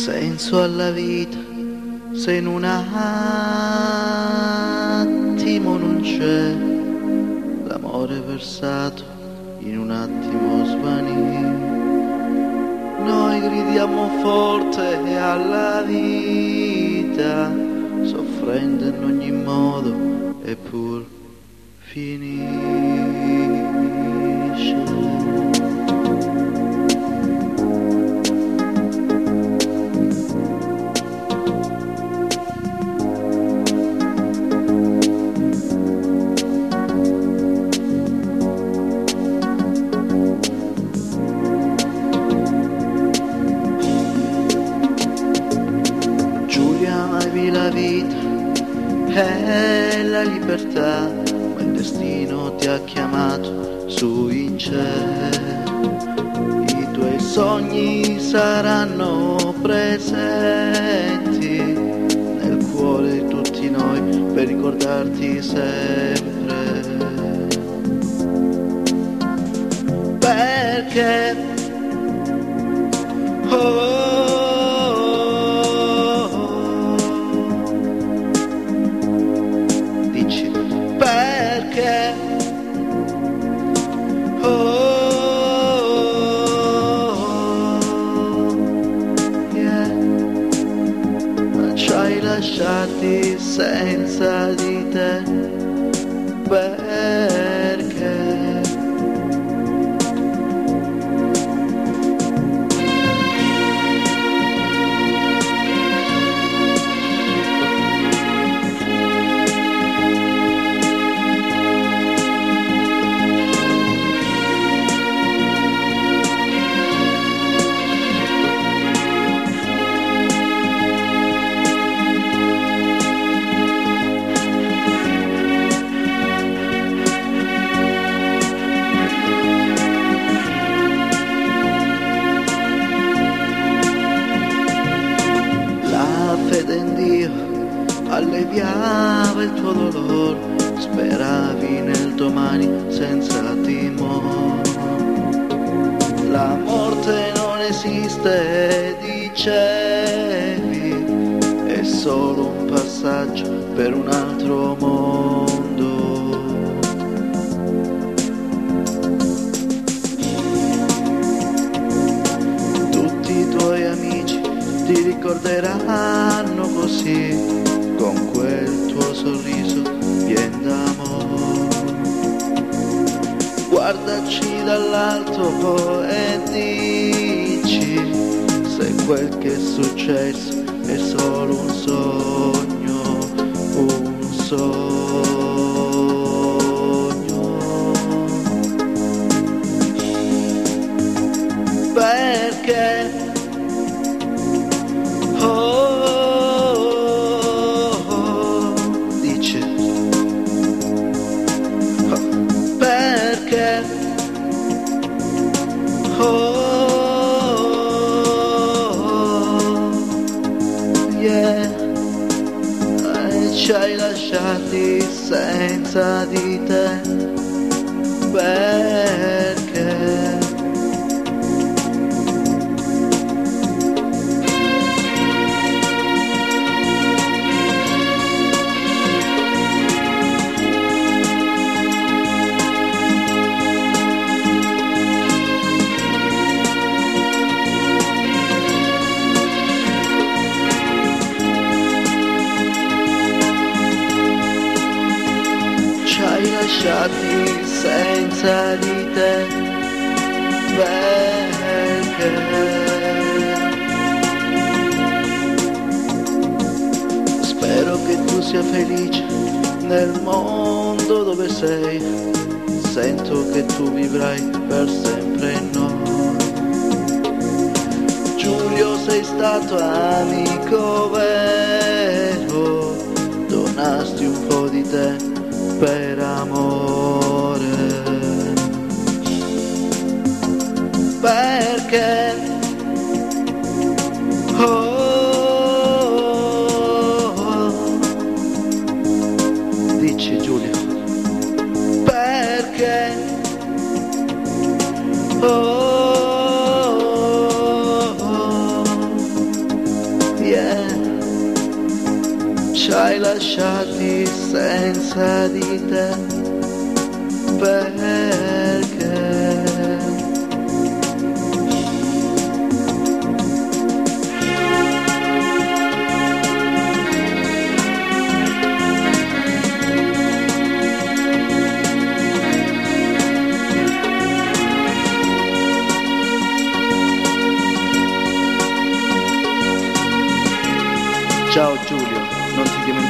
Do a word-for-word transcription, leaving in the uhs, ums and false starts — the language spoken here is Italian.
senso alla vita se in un attimo non c'è, l'amore versato in un attimo svanì. Noi gridiamo forte alla vita, soffrendo in ogni modo, eppur finisce. La vita è la libertà, ma il destino ti ha chiamato su in cielo. I tuoi sogni saranno presenti nel cuore di tutti noi per ricordarti sempre. Perché oh, lasciati senza di te, perché fede in Dio alleviava il tuo dolore, speravi nel domani senza timore. La morte non esiste, dicevi, è solo un passaggio per un altro mondo. Tutti i tuoi amici ti ricorderanno così, con quel tuo sorriso pien d'amore. Guardaci dall'alto e dici se quel che è successo è solo un sogno, un sogno. Perché ci hai lasciati senza di te, perché lasciati senza di te, perché spero che tu sia felice nel mondo dove sei, sento che tu vivrai per sempre in noi. Giulio, sei stato amico vero, donasti un po' di te per amore, perché oh, oh, dici Giulio, perché oh, oh, hai lasciati senza di te, perché? Ciao Giulio, non ti dimenticare